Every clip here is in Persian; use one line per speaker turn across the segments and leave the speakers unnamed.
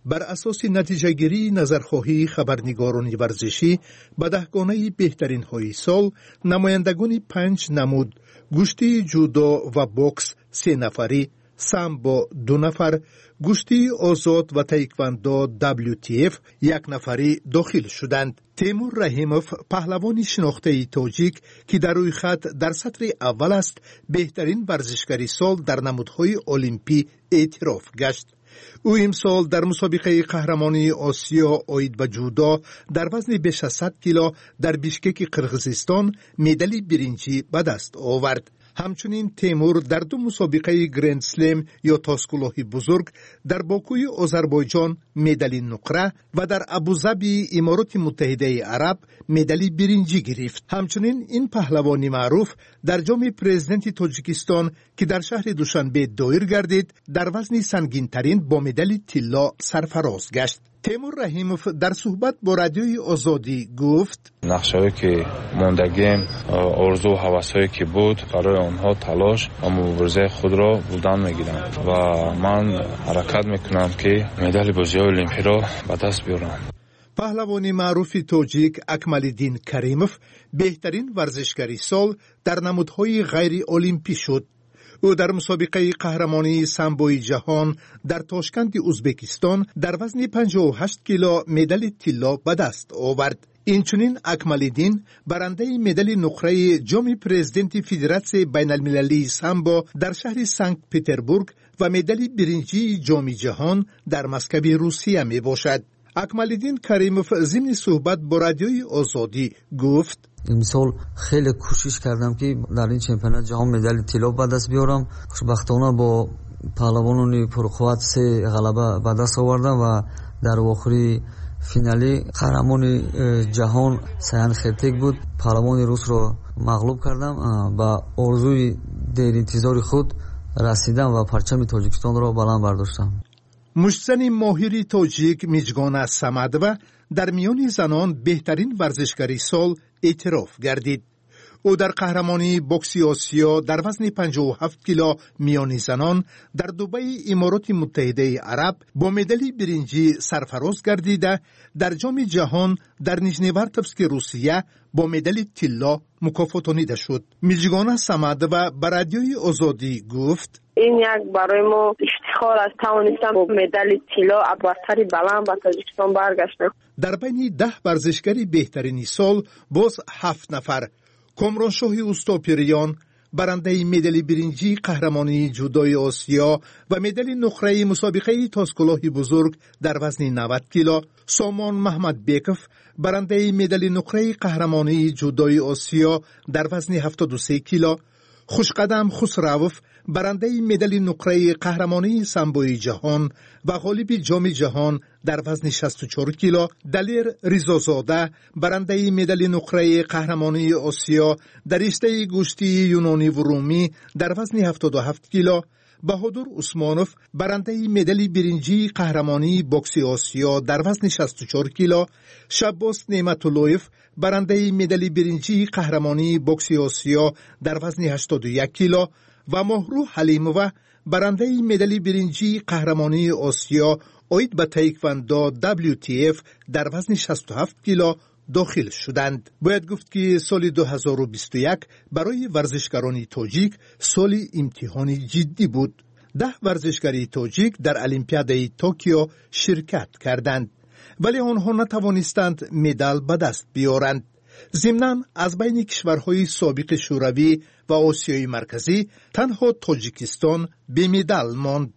بر اساس نتیجه‌گیری نظرخواهی خبرنگاران ورزشی به دهگانه بهترین های سال، نمایندگان 5 نمود گشتی جودو و بوکس 3 نفری، سامبو 2 نفر، گشتی آزاد و تایکواندو WTF 1 نفری داخل شدند. تیمور رحیموف پهلوان شناخته تاجیک که در روی خط در سطر اول است، بهترین ورزشکار سال در نمودهای المپی اعتراف گشت. او امسال در مسابقه قهرمانی آسیا آید به جودو در وزن بیش از 100 کیلو در بیشکک قرقیزستان مدال برنجی به دست آورد. همچنین تیمور در 2 مسابقه گرند سلم یا تاسکلاه بزرگ در باکوی آذربایجان مدال نقره و در ابوظبی امارات متحده عرب مدال برنجی گرفت. همچنین این پهلوانی معروف در جام پرزیدنت تاجیکستان که در شهر دوشنبه دایر گردید، در وزن سنگین ترین با مدال طلا سرفراز گشت. تیمور رحیموف در صحبت با رادیوی آزادی گفت:
نقشه‌ای که موندگیم، آرزو و هوس‌هایی که بود، برای آنها تلاش و مبارزه خود را بلند می‌گیرم و من حرکت می‌کنم که مدال بازی‌های المپی را به دست بیارم.
پهلوانی معروف تاجیک اکمالدین کریموف بهترین ورزشکار سال در نمودهای غیر المپی شد. او در مسابقه قهرمانی سامبوی جهان در تاشکند ازبکستان در وزن 58 کیلو مدال طلا به دست آورد. اینچنین اکمالدین برنده مدال نقره جام پرزیدنت فدراسیون بین المللی سامبو در شهر سنت پترزبورگ و مدال برنجی جام جهان در مسکو روسیه می باشد. اکمالدین کریموف ضمن صحبت با رادیوی آزادی گفت:
امسال خیلی کوشش کردم که در این چمپیونات جهان مدال طلا به دست بیارم. خوشبختانه با پهلوانان پرقوت 3 غلبه به دست آوردم و در آخری فینالی قهرمان جهان سیان خرتک بود. پهلوان روس را مغلوب کردم. با آرزوی دیر انتظار خود رسیدم و پرچم تاجیکستان را بلند برداشتم.
مشتزن ماهر تاجیک میجگان سمدوه در میان زنان بهترین ورزشکار سال اعتراف گردید. او در قهرمانی بوکس آسیا در وزن 57 کیلو میان زنان در دبی امارات متحده عرب با مدال برنجی سرفراز گردیده، در جام جهان در نیژنیوارتوفسک روسیه با مدال طلا مکافاتانیده شد. میجگان سمدوه به رادیوی آزادی گفت:
این یک برای ما افتخار است، توانستم با مدال طلا برتری بلند به تاجیکستان برگشتم.
در بین 10 ورزشکار بهترین سال باز 7 نفر، کامرانشاه اوستاپیریان برنده مدال برنجی قهرمانی جودوی آسیا و مدال نقره مسابقه تاسکلاه بزرگ در وزن 90 کیلو، سامان محمد بیکف برنده مدال نقره قهرمانی جودوی آسیا در وزن 73 کیلو، خوشقدم خسروف برنده مدال نقره قهرمانی سامبوی جهان و غالب جام جهان در وزن 64 کیلو، دلیر ریزازاده برنده مدال نقره قهرمانی آسیا در رشته گوشتی یونانی و رومی در وزن 77 کیلو، بهادر عثمانوف برنده مدال برنجی قهرمانی بوکس آسیا در وزن 64 کیلو، شباس نعمت‌اللهیف برنده مدال برنجی قهرمانی بوکس آسیا در وزن 81 کیلو و مهرو حلیموه برنده مدال برنجی قهرمانی آسیا آید به تایکواندو WTF در وزن 67 کیلو داخل شدند. باید گفت که سال 2021 برای ورزشکاران تاجیک سال امتحانی جدی بود. 10 ورزشکار تاجیک در المپیاد توکیو شرکت کردند، ولی آنها نتوانستند مدال به دست بیارند. ضمناً از بین کشورهای سابق شوروی و آسیای مرکزی تنها تاجیکستان به مدال ماند.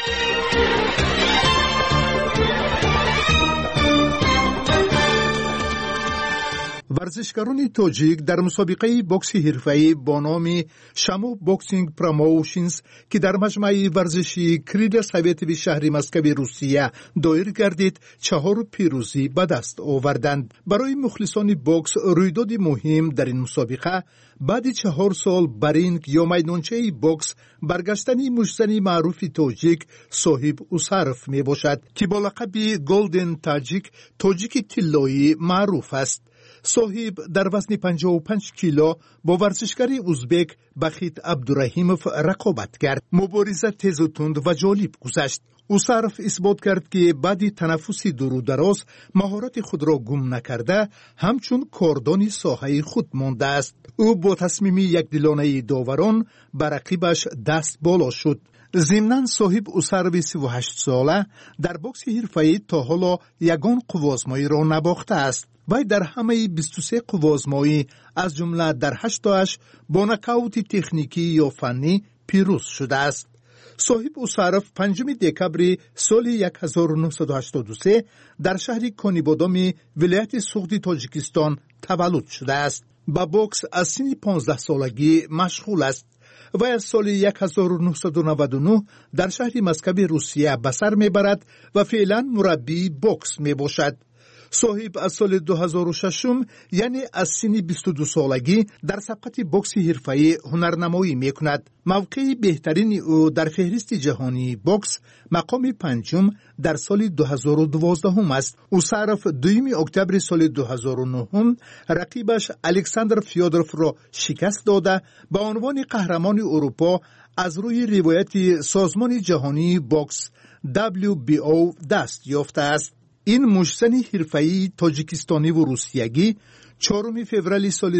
ورزشکاران تاجیک در مسابقه بوکس حرفه‌ای با نام شامو بوکسینگ پروموشنز که در مجمع ورزشی کریل سوویت به شهر مسکو روسیه دایر گردید 4 پیروزی به دست آوردند. برای مخلصان بوکس رویداد مهم در این مسابقه بعد 4 سال برینگ یا میدانچه بوکس برگشتن مشتزن معروف تاجیک صاحب اوسارف می باشد که با لقب گلدن تاجیک طلایی معروف است. صاحب در وزن 55 کیلو با ورزشکار ازبک بخیت عبدالرحیموف رقابت کرد. مبارزه تیز و تند و جالب گذشت. усаров исбот кард ки баъди танаффуси дурудароз маҳорати худро гум накарда ҳамчун кордони соҳаи худ мондааст. ӯ бо тасмими якдилонаи доварон ба рақибаш даст боло шуд. зимнан соҳиб усарови 38 сола дар бокси ҳирфаӣ то ҳоло ягон қуввозмоиро набохтааст. вай дар ҳамаи 23 қуввозмоӣ аз ҷумла дар 8 бо нокаути техникӣ ё фаннӣ пирӯз шудааст. соҳиб усаров 5 декабри соли 1983 дар шаҳри конибодоми вилояти суғди тоҷикистон таваллуд шудааст. ба бокс аз синни 15 солагӣ машғул аст. вай аз соли 1999 дар шаҳри Москваи Русия ба сар мебарад ва феълан мураббии бокс мебошад. соҳиб аз соли 2006 яъне аз синни 22 солагӣ дар сабқати бокси ҳирфаӣ ҳунарнамоӣ мекунад. мавқеи беҳтарини ӯ дар феҳристи ҷаҳонии бокс мақоми 5 дар соли 2012 аст. усаров 2 октябри соли 2009 рақибаш Александр Фёдоровро шикаст дода ба унвони қаҳрамони Урупо аз рӯи ривояти созмони ҷаҳонии бокс WBO даст ёфтааст. ин мушзани ҳирфаии тоҷикистониву русиягӣ 4 феврали соли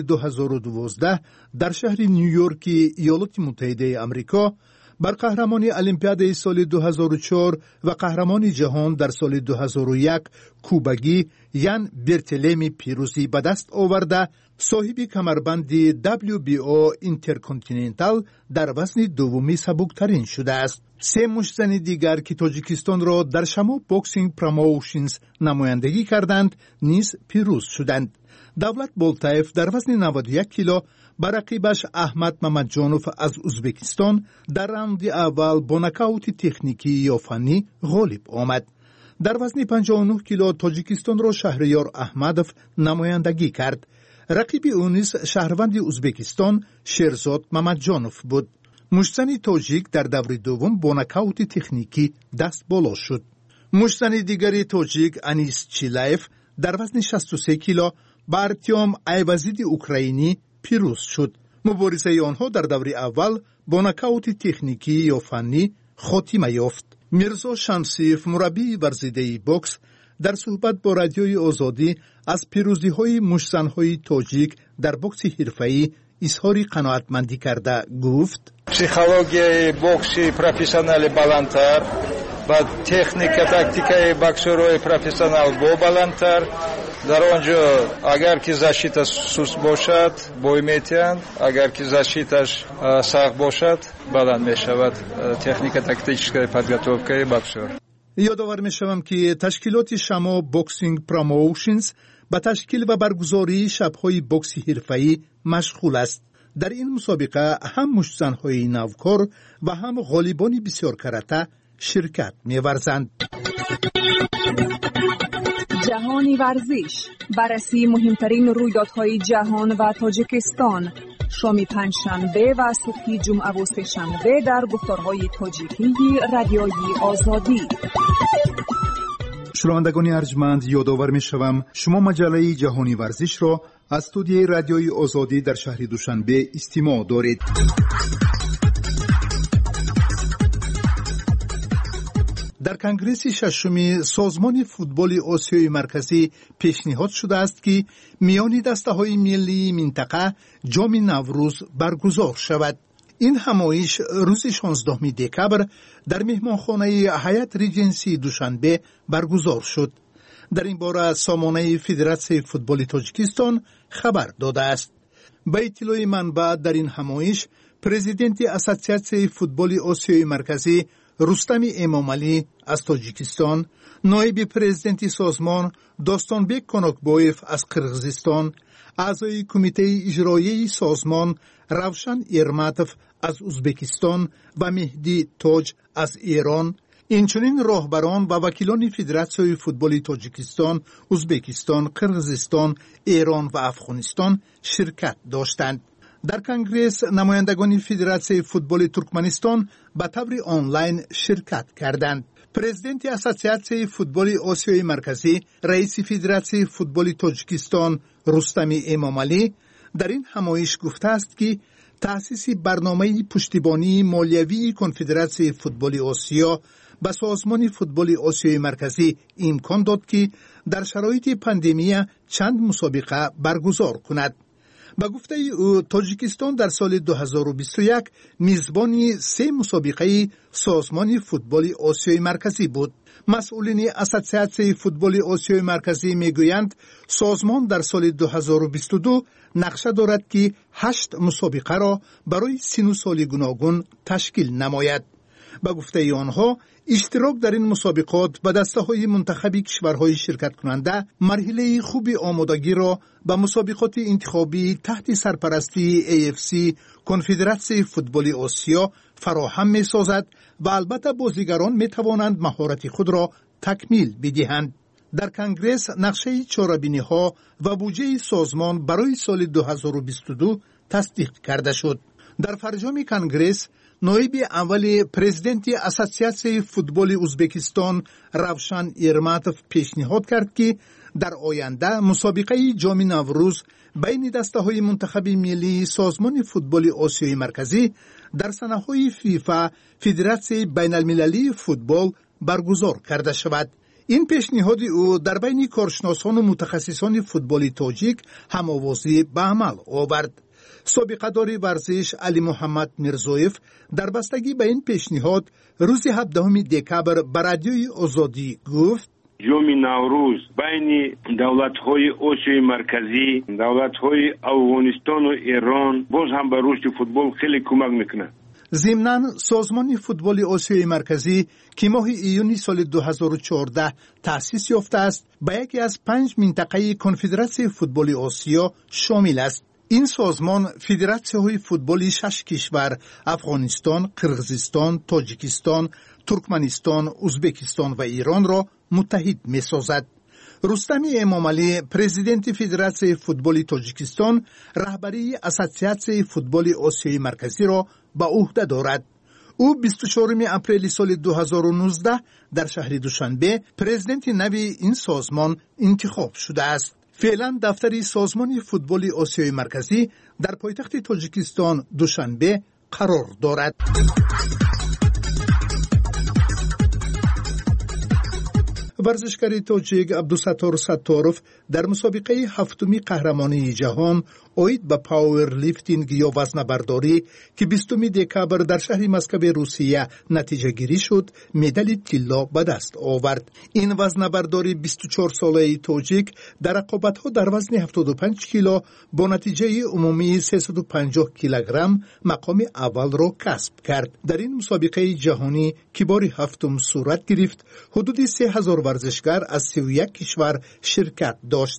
2012 дар шаҳри Нью-Йорки Иёлоти Муттаҳидаи Амрико бар қаҳрамони Олимпиадаи соли 2004 ва қаҳрамони ҷаҳон дар соли 2001 кубагӣ Ян Бертелеми пирӯзӣ ба даст оварда соҳиби камарбанди WBO Интерконтинентал дар вазни дуввуми сабуктарин шудааст. се мушзани дигар ки тоҷикистонро дар Шамо Боксинг Промоушенс намояндагӣ карданд низ пирӯз шуданд. давлат Болтаев дар вазни 91 кило ба рақибаш Аҳмад Мамаҷонов аз Узбекистон дар раунди аввал бо нокаути техникӣ ё фаннӣ ғолиб омад. дар вазни 59 кило тоҷикистонро Шаҳриёр Аҳмадов намояндагӣ кард. рақиби ӯ низ шаҳрванди Узбекистон Шерзод Мамаҷонов буд. мушзани тоҷик дар даври дуввум бо нокаути техникӣ даст боло шуд. мушзани дигари тоҷик Анис Чилаев дар вазни 63 кило ба Артём Айвазиди украинӣ пирӯз шуд. муборизаи онҳо дар даври аввал бо нокаути техникӣ ё фаннӣ хотима ёфт. мирзо Шамсиев мураббии варзидаи бокс дар суҳбат бо радиои Озодӣ аз пирӯзиҳои мушзанҳои тоҷик дар бокси ҳирфаӣ изҳори қаноатмандӣ карда гуфт:
психологияи бокси профессионали баландтар ва техника тактикаи боксёрои профессионал бо баландтар. дар он ҷо агар ки защита суст бошад бой метиҳанд, агар ки защиташ сахт бошад баланд мешавад техника тактическая подготовкаи боксёр.
ёдовар мешавам ки ташкилоти Шамо Боксинг Промоушенс ба ташкил ва баргузории шабҳои бокси ҳирфаӣ машғул аст. дар ин мусобиқа ҳам мушзанҳои навкор ва ҳам ғолибони бисёркарата ширкат меварзанд.
ҷаҳони варзиш барраси муҳимтарин рӯйдодҳои ҷаҳон ва Тоҷикистон. шоми панҷшанбе ва субҳи ҷумъаву сешанбе дар гуфторҳои тоҷикии радиои Озодӣ.
шунавандагони арҷманд, ёдовар мешавам шумо маҷаллаи ҷаҳони варзишро аз студияи радиои Озодӣ дар шаҳри Душанбе истимоъ доред. дар конгресси шашуми созмони футболи Осиёи марказӣ пешниҳод шудааст ки миёни дастаҳои миллии минтақа ҷоми Наврӯз баргузор шавад. ин ҳамоиш рӯзи 16 декабр дар меҳмонхонаи ҳаят Риҷенсии Душанбе баргузор шуд. дар ин бора сомонаи Федератсияи футболи Тоҷикистон хабар додааст. ба иттилои манбаъ дар ин ҳамоиш президенти Ассотсиатсияи футболи Осиёи марказӣ Рустами Эмомалӣ аз Тоҷикистон, ноиби президенти созмон Достонбек Конокбоев аз Қирғизистон, аъзои кумитаи иҷроияи созмон Равшан Ерматов аз Узбекистон ва Меҳдӣ Тоҷ аз Эрон, инчунин роҳбарон ва вакилони Федератсияи футболи Тоҷикистон, Узбекистон, Қирғизистон, Эрон ва Афғонистон ширкат доштанд. дар конгресс намояндагони Федератсияи футболи Туркманистон ба таври онлайн ширкат карданд. президенти Ассотсиатсияи футболи Осиёи марказӣ, раиси Федератсияи футболи Тоҷикистон Рустами Эмомалӣ дар ин ҳамоиш гуфтааст ки таъсиси барномаи пуштибонии молиявии Конфедератсияи футболи Осиё به سازمان فوتبال آسیای مرکزی امکان داد که در شرایط پاندمی چند مسابقه برگزار کند. به گفته او تاجیکستان در سال 2021 میزبان 3 مسابقه سازمان فوتبال آسیای مرکزی بود. مسئولین اسوسیاسیون فوتبال آسیای مرکزی میگویند سازمان در سال 2022 نقشه دارد که 8 مسابقه را برای سن و سال گوناگون تشکیل نماید. به گفته آنها اشتراک در این مسابقات به دسته‌های منتخبی کشورهای شرکت کننده مرحله خوبی آمادگی را به مسابقات انتخابی تحت سرپرستی AFC کنفدراسیون فوتبال آسیا فراهم می‌سازد و البته بازیگران می‌توانند مهارت خود را تکمیل بدهند. در کنگره نقشه چاره‌بینی‌ها و بودجه سازمان برای سال 2022 تصدیق کرده شد. در فرجام کنگره نایب اول پرزیدنت اسوسیاسیون فوتبال ازبکستان روشن ایرماتوف پیشنهاد کرد که در آینده مسابقه جام نوروز بین دسته‌های منتخب ملی سازمان فوتبال آسیای مرکزی در سنه‌های فیفا فدراسیون بین‌المللی فوتبال برگزار کرده شود. این پیشنهاد او در بین کارشناسان و متخصصان فوتبال تاجیک هم‌آوازی به عمل آورد. سابقه داری ورزش علی محمد میرزویف در بستگی به این پیشنهاد روز 17 دکبر به رادیوی آزادی گفت
جام نوروز بین دولت‌های آسیای مرکزی، دولت‌های افغانستان و ایران باز هم به رشد فوتبال خیلی کمک میکنه.
ضمناً سازمان فوتبال آسیای مرکزی که ماه ایون سال 2014 تأسیس یافته است به یکی از 5 منطقه کنفدراسیون فوتبال آسیا شامل است. این سازمان فدراسیون‌های فوتبالی 6 کشور افغانستان، قرغیزستان، تاجیکستان، ترکمنستان، ازبکستان و ایران را متحد می‌سازد. رستم امامعلی پرزیدنت فدراسیون فوتبال تاجیکستان رهبری اسوسیاسیون فوتبال آسیای مرکزی را به عهده دارد. او 24 اپریل سال 2019 در شهر دوشنبه پرزیدنت نوی این سازمان انتخاب شده است. فعلا دفتر سازمان فوتبال آسیای مرکزی در پایتخت تاجیکستان دوشنبه قرار دارد. ورزشکار تاجیک عبدالستار ستاروف در مسابقه 7 قهرمانی جهان اوید به پاور لیفتینگ یا وزنه‌برداری که 20 دکبر در شهر مسکو روسیه نتیجه گیری شد مدال طلا به دست آورد. این وزنه‌برداری 24 ساله تاجیک در رقابت‌ها در وزن 75 کیلو با نتیجه عمومی 350 کیلوگرم مقام اول را کسب کرد. در این مسابقه جهانی که بار 7 صورت گرفت حدود 3000 ورزشکار از 31 کشور شرکت داشت.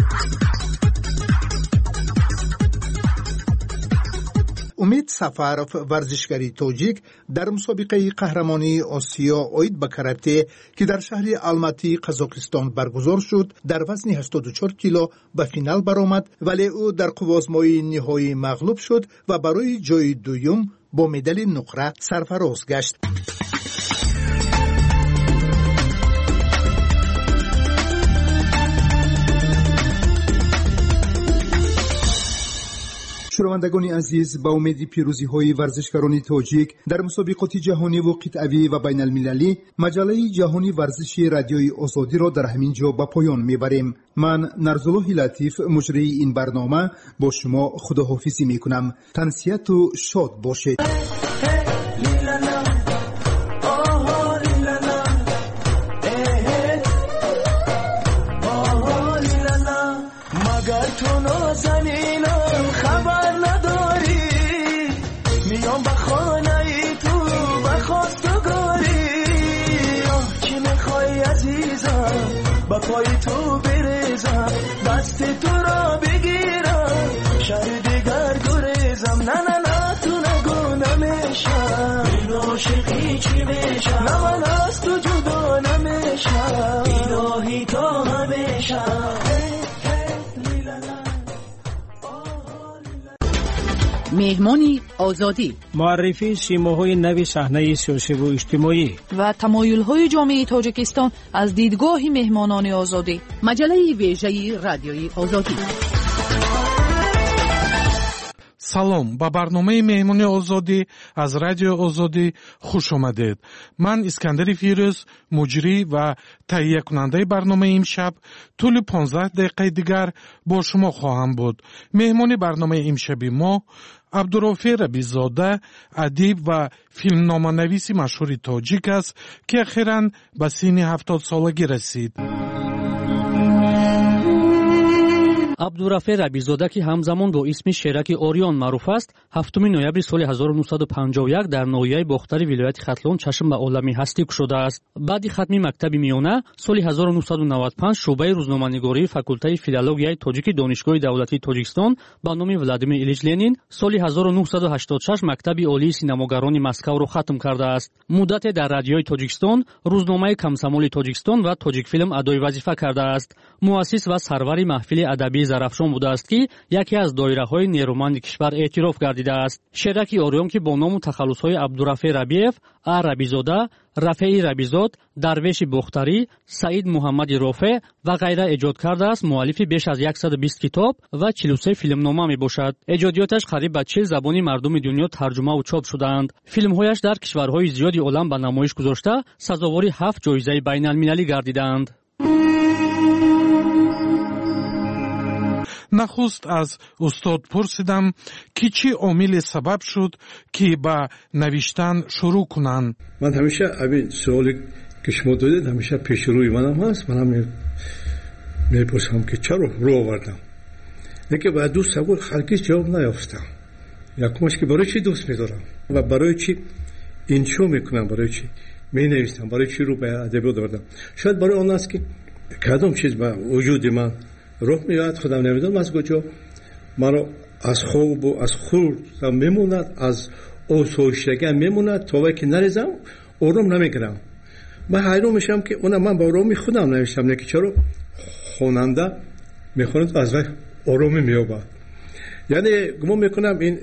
امید سفروف ورزشکاری تاجیک در مسابقه قهرمانی آسیا اوید به کاراته که در شهر الماتی قزاقستان برگزار شد در وزن 84 کیلو به فینال برآمد، ولی او در قوازمای نهایی مغلوب شد و برای جای دوم با مدال نقره سرفراز گشت. شنوندگان عزیز، با امید پیروزی‌های ورزشکاران تاجیک در مسابقات جهانی و قطعی و بین المللی مجله جهانی ورزشی رادیوی آزادی را در همین جا به پایان میبریم. من نرزالله لطیف مجری این برنامه با شما خداحافظی میکنم. تنسیت و شاد باشید.
با پای تو بریزم، دست تو را بگیرم، شهر دیگر گریزم. نه نه نه تو نگو نمیشم، این عاشقی چی میشم، نه من از تو جدا نمیشم، الهی تا همیشم.
مهمانی آزادی،
معرفی سیماهای نوی صحنه سیاسی و اجتماعی
و تمایل‌های جامعه تاجیکستان از دیدگاه مهمانان آزادی. مجله ویژه رادیوی آزادی.
салом ба барномаи меҳмони озодӣ аз радиои озодӣ хуш омадед. ман искандари фирӯз муҷрӣ ва таҳиякунандаи барномаи имшаб тӯли 15 дақиқаи дигар бо шумо хоҳам буд. меҳмони барномаи имшаби мо абдурофе рабизода, адиб ва филмноманависи машҳури тоҷик аст ки ахиран ба синни 70 солагӣ расид.
абдурафе рабизода ки ҳамзамон бо исми шераки орион маъруф аст, 7 ноябри соли 1951 дар ноҳияи бохтари вилояти хатлон чашм ба олами ҳастӣ кушодааст. баъди хатми мактаби миёна соли 1995 шӯъбаи рӯзноманигории факултаи филологияи тоҷики донишгоҳи давлатии Тоҷикистон ба номи Владимир Илич Ленин соли 1986 мактаби олии синамогарони Москавро хатм кардааст. муддате дар радиои Тоҷикистон, рӯзномаи Комсомоли Тоҷикистон ва Тоҷикфилм адои вазифа кардааст. муассис ва сарвари маҳфили адабии зарафшон будааст ки яке аз доираҳои нерӯманди кишвар эътироф гардидааст. шераки орион ки бо ному тахаллусҳои Абдурафе Рабиев, А. Рабизода, Рафеи Рабизод, Дарвеши Бохтарӣ, Саид Муҳаммади Рофе ва ғайра эҷод кардааст. муаллифи беш аз 120 китоб ва 43 филмнома мебошад. эҷодиёташ қариб ба 40 забони мардуми дунё тарҷумаву чоп шудаанд. филмҳояш дар кишварҳои зиёди олам ба намоиш гузошта сазовори 7 ҷоизаи байналмилалӣ гардидаанд.
нахуст аз устод пурсидам ки чӣ омиле сабаб шуд ки ба навиштан шурӯъ кунанд.
ман ҳамеша ҳамин суоле ки шумо додед ҳамеша пешрӯи манам ҳаст. манам мепурсам ки чаро рӯ овардам, лекин ба ду савол ҳаргиз ҷавоб наёфтам. якумаш ки барои чӣ дӯст медорам ва барои чӣ иншо мекунам, барои чӣ менависам, барои чӣ рӯ ба адабиёт овардам. шояд барои он аст ки кадом чиз ба вуҷуди ман роҳ меояд, худам намедонам аз куҷо маро аз хобу аз хурдам мемонад, аз осоиштагиам мемонад, то вақте ки нарезам ором намегирам. ман ҳайрон мешавам ки ман ба ороми худам навиштам, лекин чаро хонанда мехонад аз вай оромӣ меёбад. яъне гумон мекунам ин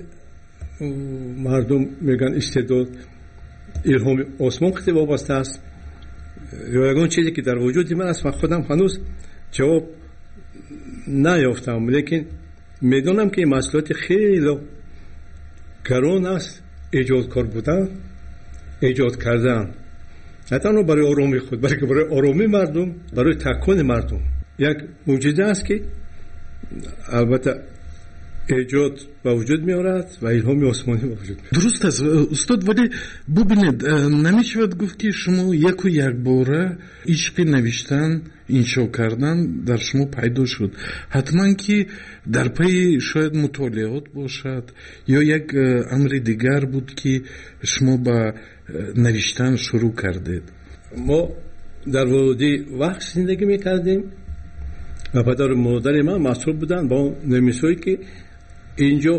мардум мегӯянд истеъдод илҳоми осмон хеле вобаста аст ё ягон чизе ки дар вуҷуди ман аст. ман худам ҳанӯз ҷавоб наёфтам, лекин медонам ки ин масъулияти хеле гарон аст. эҷодкор будан, эҷод кардан, на танҳо барои оромии худ, балки барои оромии мардум, барои такони мардум як муъҷиза аст ки албатта эҷод ба вуҷуд меорад ва илҳоми осмонӣ ба вуҷуд меорад.
дуруст аст устод, вале бубинед, намешавад гуфт ки шумо яку якбора ишқи навиштан, иншо кардан дар шумо пайдо шуд. ҳатман ки дар пайи шояд мутолиот бошад ё як амри дигар буд ки шумо ба навиштан шурӯъ кардед.
мо дар води вақт зиндагӣ мекардем ва падару модари ман масъул буданд ба он намисҳое ки инҷо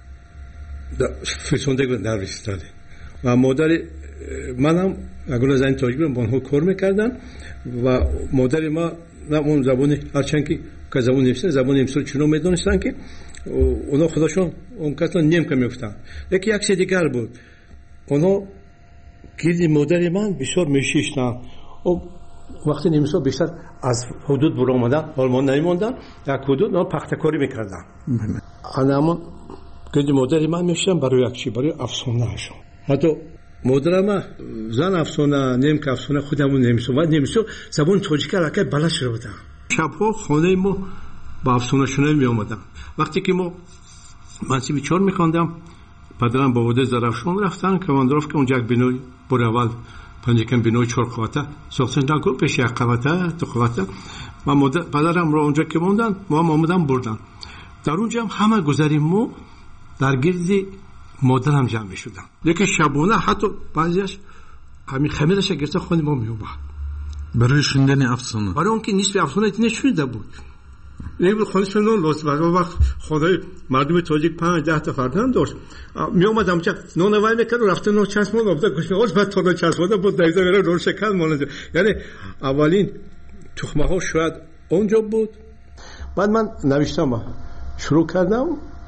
фирсондагӣ навистад ва модари манам ягона зани тоҷик будам, ба онҳо кор мекардам ва модари ман он забони ҳарчанд ки забони навистан забони имсо чунон медонистанд ки онҳо худашон он касро немка мегуфтанд. лекин як чизи дигар буд, онҳо гирди модари ман бисёр мешиштанд. вақти немисо бештар аз ҳудуд буромадан олмон намемонданд, як ҳудуд пахтакорӣ мекарданд. анамон гирди модари ман мешиштанд барои як чӣ, барои афсонаашон. ҳатто модарама зан афсона, немка афсона, худамон немисо ва немисо забони тоҷика аллакай баланд шуда буданд. шабҳо хонаи мо ба афсонашунавӣ меомаданд. вақте ки мо мансиби 4 мехондам, падарам ба водаи Зарафшон рафтан, командировка, онҷа як бинои бори аввал панҷакам бинои 4 қавата сохтан, наку пеш як қавата, 2 қавата. ва падарамро онҷа ки мондан, мо ҳам омадан бурдан. дар онҷа ҳам ҳама гузари мо дар гирди модарам ҷамъ мешудам. лекин шабона ҳатто баъзеаш ҳамин хамираша гирфта хони мо меомад
барои шундани афсона,
барои он ки нисфи афсона нешунида буд. خونشون لطف وقت خدای مردم تاجیک 5-10 تا فرزند داشت. می اومد اونجا نون وای میکرد و رفته نون چسبون آورد گوش می‌آورد بعد تا چسبونده بود دایزه میره نون شکل مونده. یعنی اولین تخمه ها شاید اونجا بود. بعد من نوشتم شروع کردم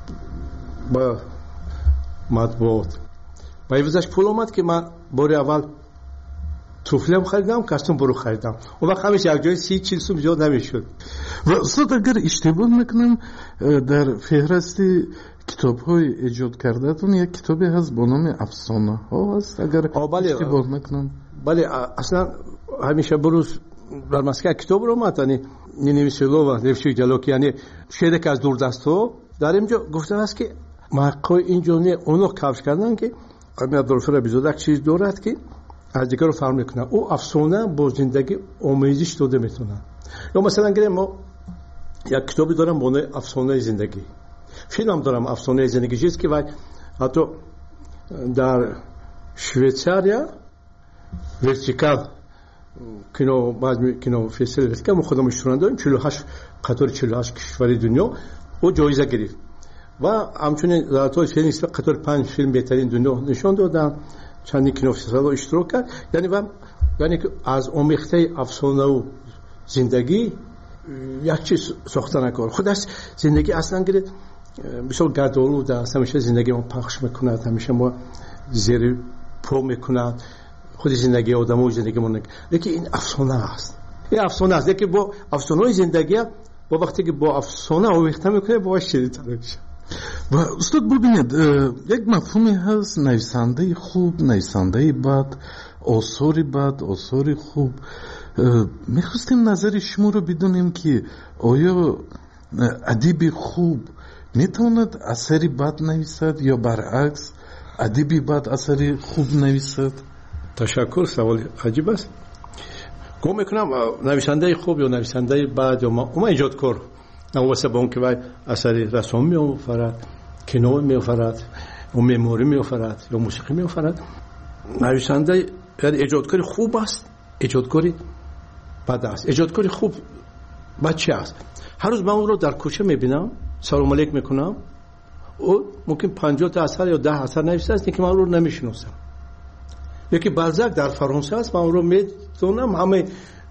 با مطبوعات. با ایوزش پول اومد که من بار اول توفلم خریدم، کاستوم برو خریدم. اون وقت همیشه یک جای 30-40 سوم زیاد نمیشد.
و استاد اگر اشتباه نکنم در فهرست китобҳои эҷод кардаатон як китобе ҳаст бо номи афсонаҳо ҳаст агар иштибоҳ накунам.
бале аслан ҳамеша бурӯз дар Москва китобро матани ненависилова невши ҷалоки яъне шеъре ки аз дурдастҳо дар инҷо гуфтааст ки маҳққои инҷо не оно кавш кардан ки Абдурафер Абизода чиз дорад ки аз дигарро фарқ мекунад. ӯ афсона бо зиндагӣ омезиш дода метавонад. ё масалан гирем мо як китобе дорам бо номи афсонаи зиндагӣ, филм дорам афсонаи зиндагӣ, чиз ки вай ҳатто дар Швейтсария вертикал кино баъзи кинофестивали вертикал мо худам иштирок дорем 48 қатори 48 кишвари дунё ӯ ҷоиза гирифт ва ҳамчунин заратҳои филми қатори 5 филм беҳтарин дунё нишон доданд, чандин кинофестивалҳо иштирок кард. яъне аз омехтаи афсонаву зиндагӣ як чиз сохта накор. худаш зиндагӣ аслан гиред бисёр гардолуд аст, ҳамеша зиндагӣ мо пахш мекунад, ҳамеша мо зери по мекунад худи зиндагии одамои зиндагӣ монак. лекин ин афсона аст, ин афсона аст. лекин бо афсонаи зиндагӣ бо вақте ки бо афсона омехта мекунед бо ширинтар мешавад.
ва устод бубинед як мафҳуме ҳаст нависандаи хуб, нависандаи бад, осори хуб. мехостем назари шуморо бидонем ки оё адиби хуб метавонад асари бад нависад ё баръакс адиби бад асари хуб нависад?
ташаккур, саволи аҷиб аст. гум мекунам нависандаи хуб ё нависандаи бад ё ума иҷодкор навобаста ба он ки вай асари расом меофарад, кино меофарад, ё меъморӣ меофарад ё мусиқӣ меофарад. нависандаи яъне эҷодкори хуб аст, эҷодкори бад аст. эҷодкори хуб бад чи аст? ҳар рӯз ман ӯро дар кӯча мебинам, салом алейк мекунам, ӯ мумкин 50 асар ё 10 асар нависааст, лекин ман ӯро намешиносам. яки Балзак дар Фаронса аст, ман ӯро медонам, ҳамаи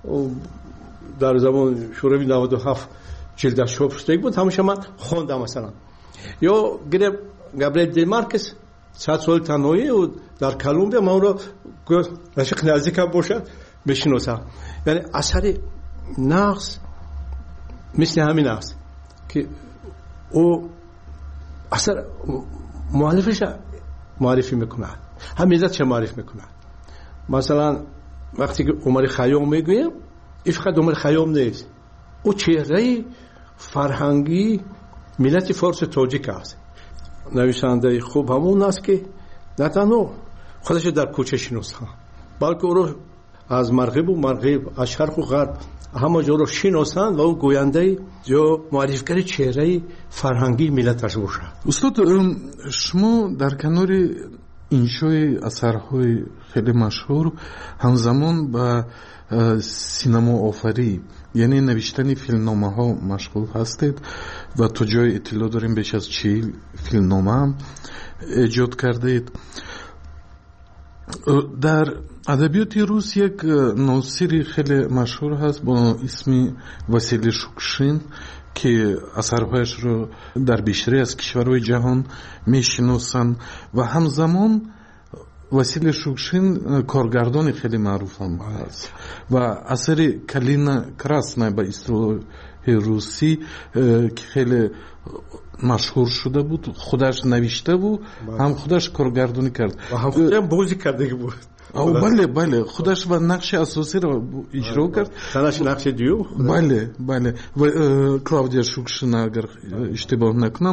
дар замони шӯравӣ 97 ҷилдаш чоп шудагӣ буд, ҳамаша ман хондам. масалан ё гирем Габриэл де Маркес 100 соли танҳоӣ дар Колумбия, ман ӯро рашиқи наздикам бошад мешиносам. яъне асари нағз мисли ҳамин аст ки ӯ асар муаллифаша муаррифӣ мекунад, ҳам миллатша муарриф мекунад. масалан вақте ки Умари Хайём мегӯем, ин фақат Умари Хайём нест, ӯ чеҳраи фарҳангии миллати форсу тоҷик аст. нависандаи хуб ҳамон аст ки на танҳо худашро дар кӯча шиносанд, балки ӯро аз марғибу марғиб, аз шарқу ғарб ҳама ҷоро шиносанд ва ӯ гӯяндаи ё муаррифгари чеҳраи фарҳангии миллаташ бошад.
устод, шумо дар канори иншои асарҳои хеле машҳур ҳамзамон ба синамоофарӣ яъне навиштани филмномаҳо машғул ҳастед ва то ҷои иттилоъ дорем беш аз 40 филмнома эҷод кардаед. дар адабиёти рус як носири хеле машҳур ҳаст бо исми Василий Шукшин ки асарҳояшро дар бештари аз кишварҳои ҷаҳон мешиносанд ва ҳамзамон Василий Шукшин коргардони хеле маъруф ҳам ҳаст ва асари Калина Красная ба истилоҳи русӣ ки хеле машҳур шуда буд, худаш навиштаву ҳам худаш коргардонӣ кард
ва ҳам худам бозӣ кардагӣ буд.
бале худаш ва нақши асосиро иҷро кард.
танаш нақши дуюм.
бале ва Клавдия Шукшина агар иштибоҳ накунам.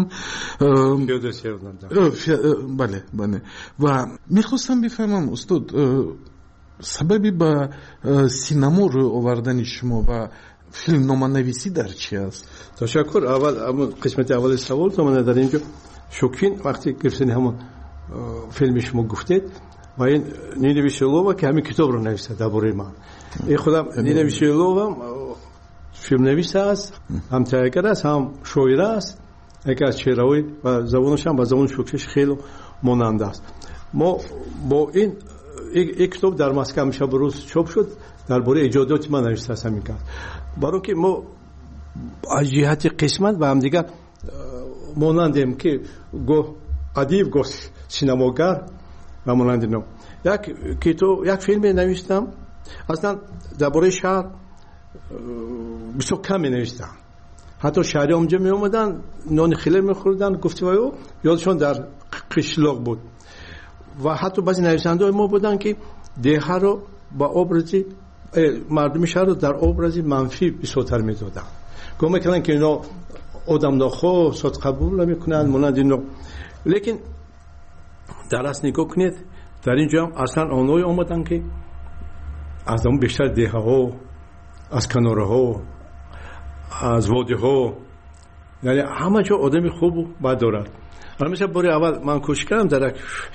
бале ва мехостам бифаҳмам устод сабаби ба синамо рӯй овардани шумо ва филмноманависӣ дар чи аст?
ташаккур. аввал қисмати аввали савол тамона дар инҷо Шукшин вақти гирифтани ҳамон филми шумо гуфтед ва ин Нина Веселова ки ҳамин китобро нависад дар бораи ман. ин худам Нина Веселова филмнавис аст, ҳам тайягар аст, ҳам шоира аст. яке аз чеҳраҳои ва забонашам ба забони Шукшин хеле монанда аст. мо бо ин китоб дар Москва ҳамеша бирӯз чоп шуд, дар бораи эҷодиёти ман навистааст ҳамин кас. баро ки мо аз ҷиҳати қисмат ба ҳамдигар монандем ки гоҳ адиб гоҳ синамогар ва монанди но. як филме навистам, аслан дар бораи шаҳр бисёр кам менавистам. حتی شهری اونجا می اومدن نان خیلی میخوردن، گفته وایو یادشون در قشلاق بود. و حتی بعضی نویسنده ما بودن که دیه رو با ابرزی مردم شهر رو در ابرزی منفی بسیار میدادن، گفت میکنن که اینا آدم ناخو صد قبول نمیکنن مانند اینو. لیکن در اصل نگاه کنید در اینجا هم اصلا آنهایی آمدن که از اون بیشتر دیه ها، از کناره ها، از وادی ها، یعنی همه جا آدمی خوب و بد دارد. مثلا باری اول من کوشش کردم در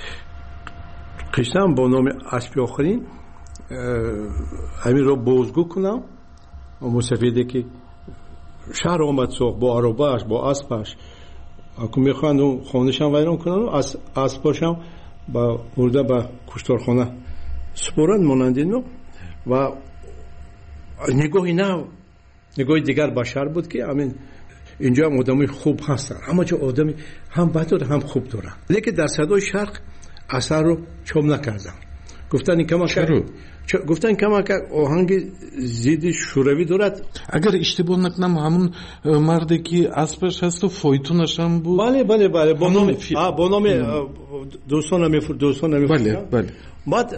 قشتم با نام اسبی آخرین همین رو بازگو کنم و مستفیده که شهر آمد سوخ با عرباش با اسبش اکو میخواند اون خانهشم ویران کنن و اسباشم با برده با کشتارخانه سپورند مانند اینو. و نگاهی نه نگاه دیگر بشر بود که همین اینجا هم آدمی خوب هستن، اما چه آدمی هم بد داره هم خوب دارن. لیکن در صدای شرق اثر رو چوب نکردن، گفتن این کما که آهنگ زید شوروی دارد.
اگر اشتباه نکنم همون مردی که اسبش هست و فایتونش هم بود.
بله با نام دوستان
بله.
بعد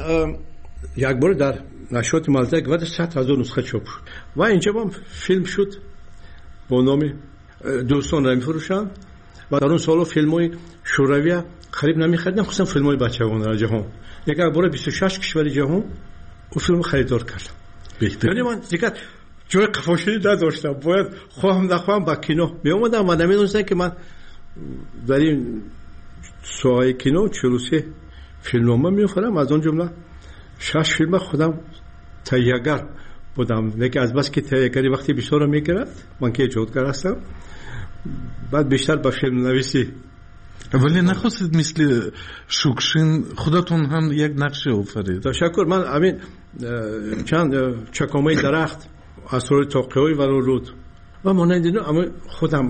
یک بار در نشریات ملتک و 100,000 نسخه چاپ شد و اینجا هم فیلم شد با نام دوستان نمیفروشن. و در اون سالا فیلم‌های شوروی خرید نمی‌خریدن، خصوصا فیلم‌های بچگانه در جهان. یک بار 26 کشور جهان اون فیلم خریدار کردم. یعنی من دیگه جای قفاشی نداشتم، باید خواهم نخواهم با کینو می اومدم و نمیدونستم که من در این ساحه کینو 43 فیلمنامه می‌آورم. از اون جمله 6 فیلم خودم تهیه‌گر بودم، لیکن از بس که تهیه‌گری وقتی بیشتر می‌گرفت من که ایجادگر هستم، بعد بیشتر با فیلم نویسی.
ولی نخواستید مثل شوکشین خودتون هم یک نقشه آفرید؟
تشکر. من همین چند چکامه درخت اسرار تاقی‌های ولو رود و مانند اینو اما خودم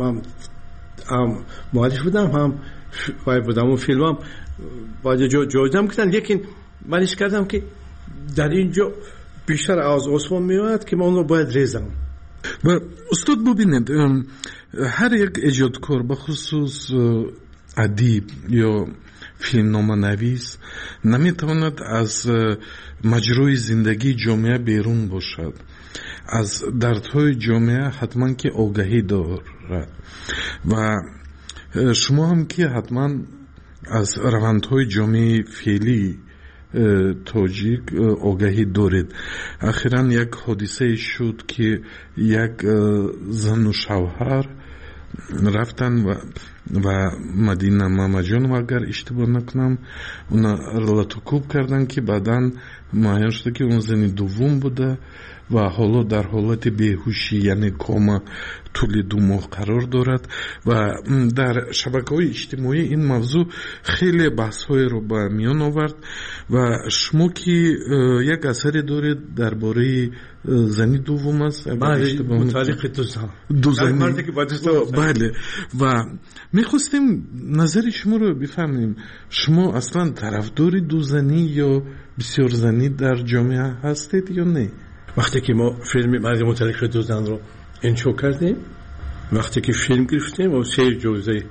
هم مؤلف بودم هم بودم اون فیلمم باید جایدم کردن. لیکن من ایش کردم که در اینجا بیشتر از آسمان میاد که من اون رو باید ریزم.
و استاد ببینید هر یک ایجادکار بخصوص ادیب یا فیلمنامه نویس نمیتواند از مجروی زندگی جامعه بیرون باشد، از دردهای جامعه حتما که آگاهی دارد و شما هم که حتما از روندهای جامعه فعلی تاجیک آگاهی دارید. اخیراً یک حادثه شد که یک زن و شوهر رفتن و مدینه مامجان و اگر اشتباه نکنم اونا رلاتوکوب کردن که بعداً معلوم شد که اون زنی دوم بوده و حالا در حالت بیهوشی یعنی کوما طول 2 ماه قرار دارد و در شبکه‌های اجتماعی این موضوع خیلی بحث‌های رو به میان آورد. و شما که یک اثری دارید درباره زنی دوم است،
متعلق دو زنی
بله، و میخواستیم نظر شما رو بفهمیم. شما اصلا طرفدار 2 زنی یا بسیار زنی در جامعه هستید یا نه؟
وقتی که ما فیلم مرد متعلق 2 زن رو انشو کردیم، وقتی که فیلم گرفتیم و 3 جایزه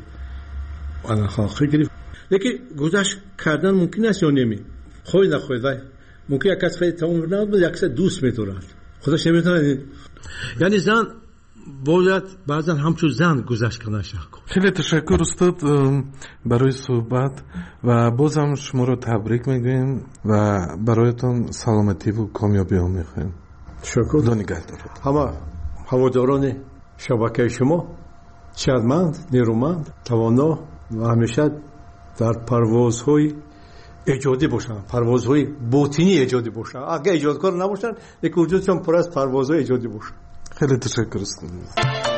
آن خالقی گرفت، لیکن گذشت کردن ممکن است یا نمی خوی نخوید ممکن یک کس خیلی تمام ناد بود، یک کس دوست می‌دارد خودش نمی‌دونه. یعنی زن باید بعضا همچون زن گذشت کنه.
خیلی تشکر استاد برای صحبت و بازم شما رو تبریک میگویم و برایتان سلامتی و کامیابی ها میخوایم.
شکر.
خدا نگهدار.
همه هواداران شبکه شما شادمند، نیرومند، توانا و همیشه در پروازهای ایجادی باشن، پروازهای باطنی ایجادی باشن. اگه ایجادکار نباشن یک وجودشان پر از پروازهای ایجادی باشن.
خیلی تشکر استاد.